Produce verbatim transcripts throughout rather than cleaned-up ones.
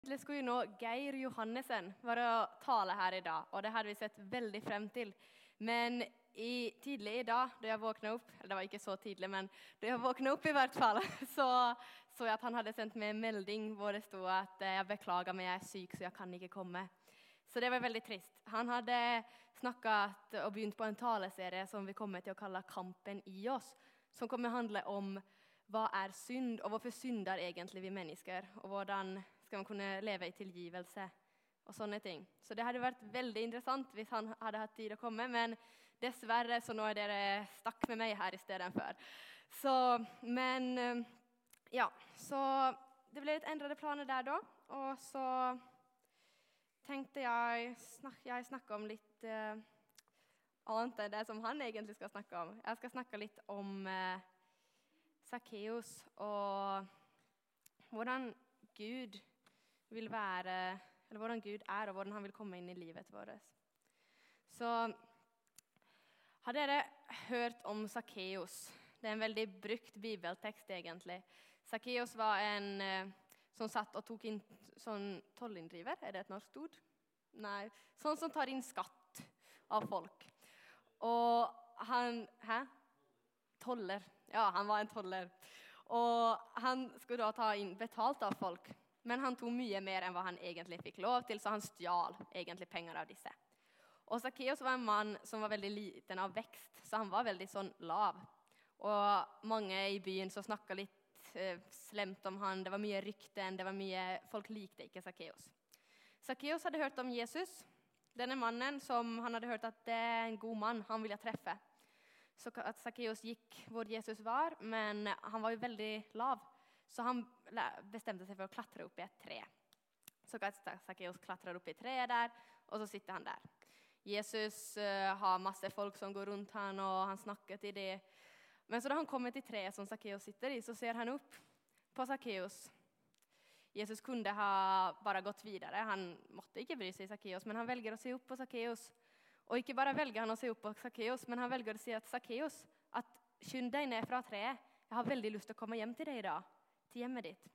Det skulle jo nå Geir Johannesen være å tale her i dag, og det hadde vi sett veldig frem til. Men i, tidlig i dag, da jeg våknet opp, eller det var ikke så tidlig, men da jeg våknet opp i hvert fall, så så jeg at han hadde sendt meg en melding hvor det stod at jeg beklager meg, jeg er syk, så jeg kan ikke komme. Så det var veldig trist. Han hadde snakket og begynt på en taleserie som vi kommer til å kalle Kampen i oss, som kommer å handle om hva er synd, og hvorfor synder egentlig vi mennesker, og hvordan skal man kunne leve i tilgivelse og sånne ting. Så det hadde vært veldig interessant hvis han hadde hatt tid å komme, men dessverre så nå er dere stakk med meg her i stedet før. Så, men ja, så det ble litt endrede planer der da, og så tenkte jeg, snak, jeg snakke om litt uh, annet enn det som han egentlig skal snakke om. Jeg skal snakke litt om uh, Zacchaeus og hvordan Gud vil være, eller hvordan Gud er, og hvordan han vil komme inn i livet vårt. Så har dere hørt om Zacchaeus? Det er en veldig brukt bibeltekst egentlig. Zacchaeus var en uh, som satt og tok inn sånn tollinndriver, er det et norsk ord? Nei, sånn som tar inn skatt av folk. Og han, hæ? Toller. Ja, han var en toller. Og han skulle da ta inn betalt av folk, men han tog mye mer enn hva han egentlig fikk lov til, så han stjal egentlig penger av disse. Og Zacchaeus var en mann som var veldig liten av vekst, så han var veldig sånn lav. Og mange i byen så snakket litt slemt om han, det var mye rykten, det var mye, folk likte ikke Zacchaeus. Zacchaeus hadde hørt om Jesus, denne mannen som han hadde hørt at det er en god mann, han ville treffe. Så at Zacchaeus gikk hvor Jesus var, men han var jo veldig lav, så han bestemte seg for å klatre opp i et tre. Så Zacchaeus klatrer opp i treet der, og så sitter han der. Jesus uh, har masse folk som går rundt han, og han snakker til dem. Men så da han kommer til treet som Zacchaeus sitter i, så ser han opp på Zacchaeus. Jesus kunne ha bare gått videre. Han måtte ikke bry seg i Zacchaeus, men han velger å se opp på Zacchaeus. Og ikke bare velger han å se opp på Zacchaeus, men han velger å si at Zacchaeus, at skynd deg ned fra treet. Jeg har veldig lyst til å komme hjem til deg i dag, til hjemmet ditt.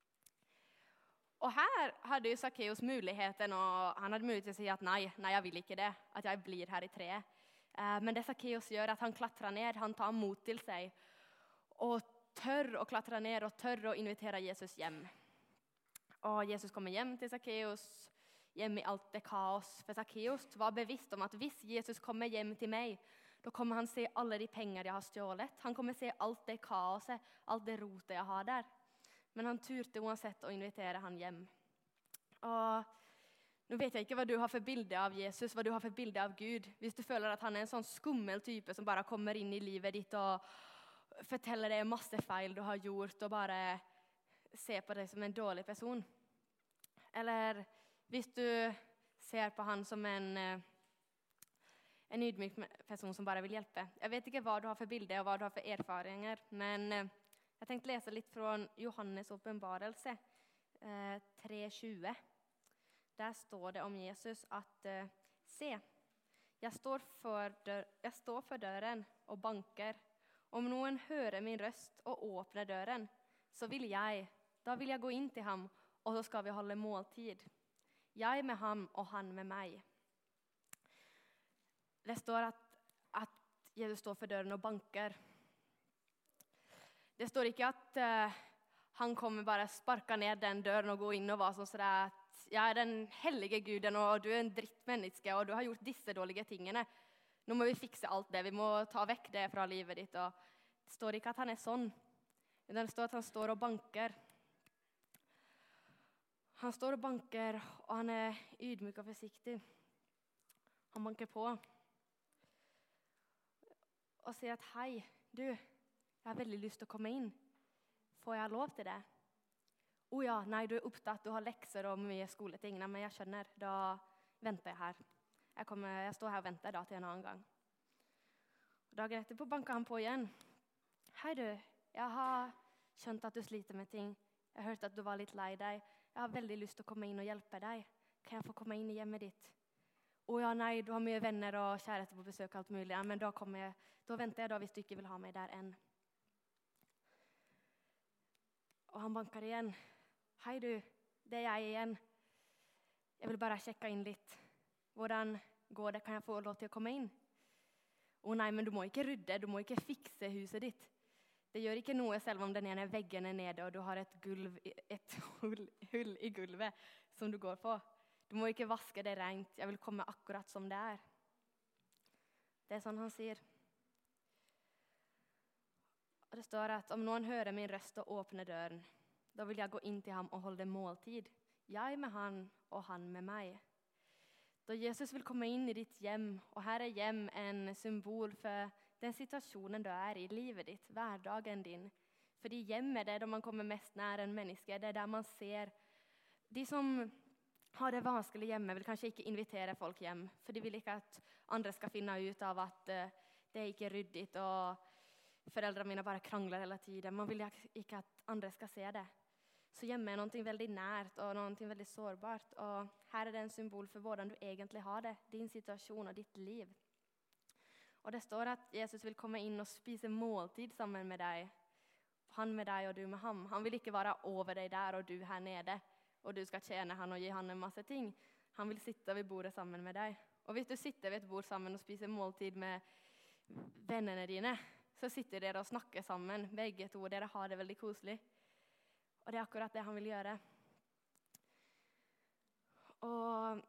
Og her hadde jo Zacchaeus muligheten, og han hadde mulighet til å si at nei, nei, jeg vil ikke det, at jeg blir her i treet. Men det Zacchaeus gjør er at han klatrer ned, han tar mot til seg, og tør å klatre ned, og tør å invitere Jesus hjem. Og Jesus kommer hjem til Zacchaeus, hjem i alt det kaos. For Zacchaeus var bevisst om at hvis Jesus kommer hjem til meg, da kommer han se alle de penger jeg har stjålet. Han kommer se alt det kaoset, alt det rotet jeg har der. Men han turte uansett å invitere han hjem. Og nå vet jeg ikke hva du har for bilde av Jesus, hva du har for bilde av Gud. Hvis du føler at han er en sånn skummel type som bare kommer inn i livet ditt og forteller deg masse feil du har gjort, og bare ser på deg som en dårlig person. Eller hvis du ser på han som en, en ydmyk person som bare vil hjelpe. Jeg vet ikke hva du har for bilde og hva du har for erfaringer, men jeg tenkte lese litt fra Johannes åpenbarelse tre tjue. Der står det om Jesus at, uh, se, jeg står, for dør, jeg står for døren og banker. Om noen hører min røst og åpner døren, så vil jeg, da vil jeg gå inn til ham, og så skal vi holde måltid. Jeg med ham og han med meg. Det står at, at Jesus står for døren og banker. Det står ikke at uh, han kommer bare sparke ned den døren og gå inn og være sånn så det er at jeg er den hellige Guden, og du er en drittmenneske, og du har gjort disse dårlige tingene. Nå må vi fikse alt det, vi må ta vekk det fra livet ditt. Og det står ikke at han er sånn, men det står at han står og banker. Han står og banker, og han er ydmyk og forsiktig. Han banker på. Og sier at, hei, du, jeg har veldig lyst til å komme inn. Får jeg lov til det? Å oh ja, nei, du er opptatt, du har lekser og mye skoleting. Nei, men jeg skjønner, da venter jeg her. Jeg, kommer, jeg står her og venter da til en annen gang. Og dagen etterpå banker han på igjen. Hei du, jeg har skjønt at du sliter med ting. Jeg har hørt at du var litt lei deg. Jeg har veldig lyst til å komme inn og hjelpe deg. Kan jeg få komme inn i hjemmet ditt? Å oh ja, nei, du har mye venner og kjæreste på besøk og alt mulig. Ja, men da, jeg, da venter jeg da hvis du ikke vil ha meg der enn. Og han banker igjen. Hei du, det er jeg igjen. Jeg vil bare sjekke inn litt. Hvordan går det? Kan jeg få lov til å komme inn? Å nei, men du må ikke rydde, du må ikke fikse huset ditt. Det gjør ikke noe selv om den ene veggen er nede, og du har et, gulv, et hull, hull i gulvet som du går på. Du må ikke vaske det rent, jeg vil komme akkurat som det er. Det er sånn han sier. Og det står at om noen hører min røst og åpner døren, da vil jeg gå inn til ham og holde måltid. Jeg med han, og han med meg. Da Jesus vil komme inn i ditt hjem, og her er hjem en symbol for den situasjonen du er i livet ditt, hverdagen din. Fordi hjem er det da man kommer mest nær en menneske, det er der man ser. De som har det vanskelig hjemme vil kanskje ikke invitere folk hjem, for de vil ikke at andre skal finne ut av at uh, det er ikke ryddigt, og foreldrene mine bare krangler hele tiden. Man vil ikke at andre skal se det. Så hjemme er noe veldig nært og noe veldig sårbart. Og her er det en symbol for hvordan du egentlig har det, din situasjon og ditt liv. Og det står at Jesus vil komme inn og spise måltid sammen med deg. Han med deg og du med ham. Han vil ikke være over deg der og du her nede. Og du skal tjene han og gi han en masse ting. Han vil sitte ved bordet sammen med deg. Og hvis du sitter ved et bord sammen og spiser måltid med vennene dine, så sitter dere og snakker sammen, begge to, og dere har det veldig koselig. Og det er akkurat det han vil gjøre. Og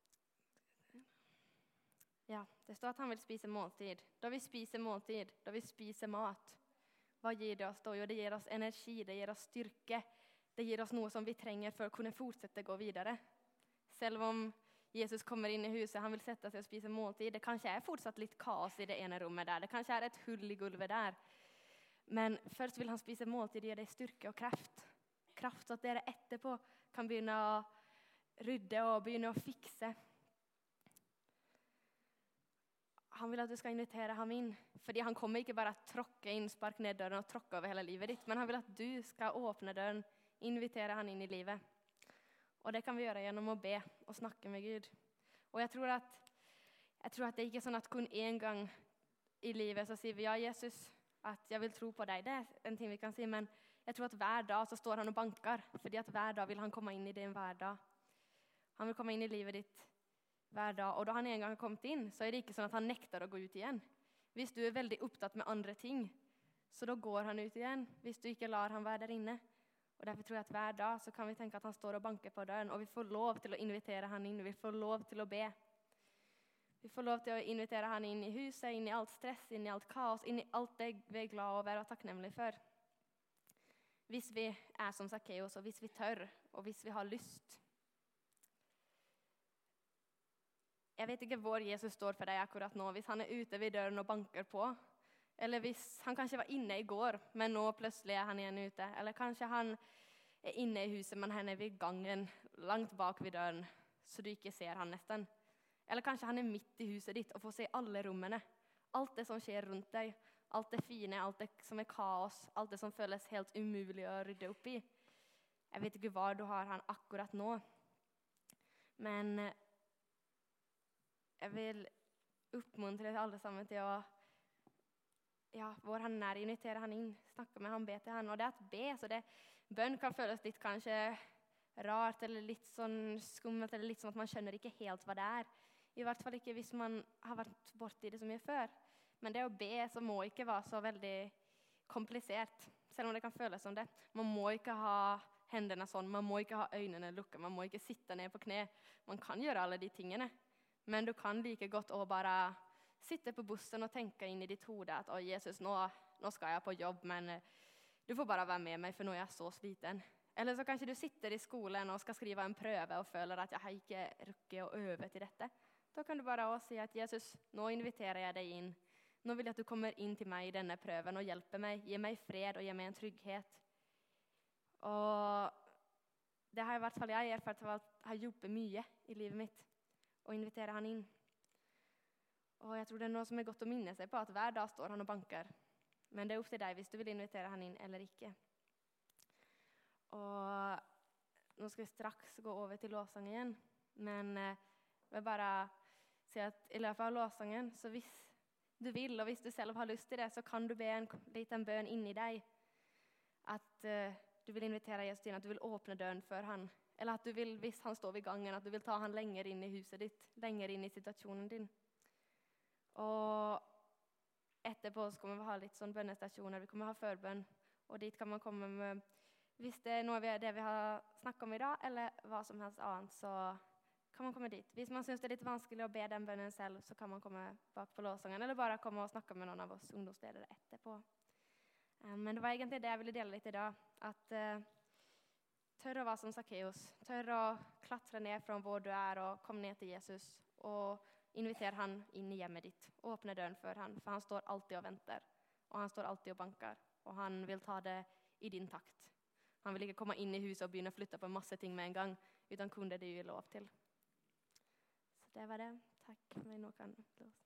ja, det står at han vil spise måltid. Da vi spiser måltid, da vi spiser mat, hva gir det oss da? Jo, det gir oss energi, det gir oss styrke. Det gir oss noe som vi trenger for å kunne fortsette å gå videre. Selv om Jesus kommer inn i huset, han vil sette seg og spise måltid. Det kanskje er fortsatt litt kaos i det ene rommet der. Det kanskje er et hull i gulvet der. Men først vil han spise måltid, det gir deg styrke og kraft. Kraft så at dere etterpå kan begynne å rydde og begynne å fikse. Han vil at du skal invitere ham inn, fordi han kommer ikke bare å tråkke inn, sparke ned døren og tråkke over hele livet ditt, men han vil at du skal åpne døren, invitere han inn i livet. Og det kan vi gjøre gjennom å be og snakke med Gud. Og jeg tror at, jeg tror at det ikke er sånn at kun en gang i livet så sier vi, ja, Jesus, at jeg vil tro på deg. Det er en ting vi kan si, men jeg tror at hver dag så står han og banker, fordi at hver dag vil han komme inn i din hverdag. Han vil komme inn i livet ditt hver dag, og da han en gang har kommet inn, så er det ikke sånn at han nekter å gå ut igjen. Hvis du er veldig opptatt med andre ting, så da går han ut igjen, hvis du ikke lar han være der inne. Og derfor tror jeg at hver dag så kan vi tenke at han står og banker på døren, og vi får lov til å invitere han inn, vi får lov til å be. Vi får lov til å invitere han inn i huset, inn i alt stress, inn i alt kaos, inn i alt det vi er glad over og takknemlig for. Hvis vi er som Zacchaeus, og hvis vi tør, og hvis vi har lyst. Jeg vet ikke hvor Jesus står for deg akkurat nå, hvis han er ute ved døren og banker på, eller hvis han kanskje var inne i går, men nå plutselig er han igjen ute, eller kanskje han er inne i huset, men han er ved gangen, langt bak ved døren, så du ikke ser han nesten. Eller kanskje han er midt i huset ditt og får se alle rommene, alt det som skjer rundt deg, alt det fine, alt det som er kaos, alt det som føles helt umulig å rydde opp i. Jeg vet ikke hva du har han akkurat nå, men jeg vil oppmuntre alle sammen til å, ja, hvor han er, invitere han inn, snakke med han, be til han. Og det at be, så det, bønn kan føles litt kanskje rart, eller litt sånn skummelt, eller litt sånn at man skjønner ikke helt hva det er. I hvert fall ikke hvis man har vært borti det så mye før. Men det å be, så må ikke være så veldig komplisert, selv om det kan føles som det. Man må ikke ha hendene sånn, man må ikke ha øynene lukket, man må ikke sitte ned på kne. Man kan gjøre alle de tingene. Men du kan like godt å bare sitte på bussen og tenke inn i ditt hode at «Å, Jesus, nå, nå skal jeg på jobb, men du får bare være med meg, for nå er jeg så sliten». Eller så kanskje du sitter i skolen og skal skrive en prøve og føler at «Jeg har ikke rukket å øve til dette». Da kan du bare også si at «Jesus, nå inviterer jeg deg inn. Nå vil jeg at du kommer inn til meg i denne prøven og hjelper meg, gi meg fred og gi meg en trygghet». Og det har i hvert fall jeg erfart at har hjulpet mye i livet mitt. Og invitere han inn. Og jeg tror det er noe som er godt å minne seg på, at hver dag står han og banker. Men det er opp til deg hvis du vil invitere han inn eller ikke. Og nå skal vi straks gå over til lovsangen igjen. Men eh, jeg vil bare si at i løpet av lovsangen, så hvis du vil, og hvis du selv har lyst til det, så kan du be en liten bøn inni deg. At eh, du vil invitere Jesus inn, at du vil åpne døren for han. Eller at du vil, hvis han står ved gangen, at du vil ta han lenger inn i huset ditt, lenger inn i situasjonen din. Og etterpå så kommer vi ha litt sånn bønnestasjoner, vi kommer ha førbønn, og dit kan man komme med, hvis det er noe vi, det vi har snakket om i dag, eller hva som helst annet, så kan man komme dit. Hvis man synes det er litt vanskelig å be den bønnen selv, så kan man komme bak på låssangen, eller bare komme og snakke med noen av oss ungdomsledere etterpå. Um, men det var egentlig det jeg ville dele litt i dag, at uh, tør å være som Zacchaeus, tør å klatre ned fra hvor du er og komme ned til Jesus, og inviter han inn i hjemmet ditt, åpne døren for han, for han står alltid og venter, og han står alltid og banker, og han vil ta det i din takt. Han vil ikke komme inn i huset og begynne å flytte på masse ting med en gang, utan kun det du gir lov til. Så det var det. Takk. Men nå kan du låse.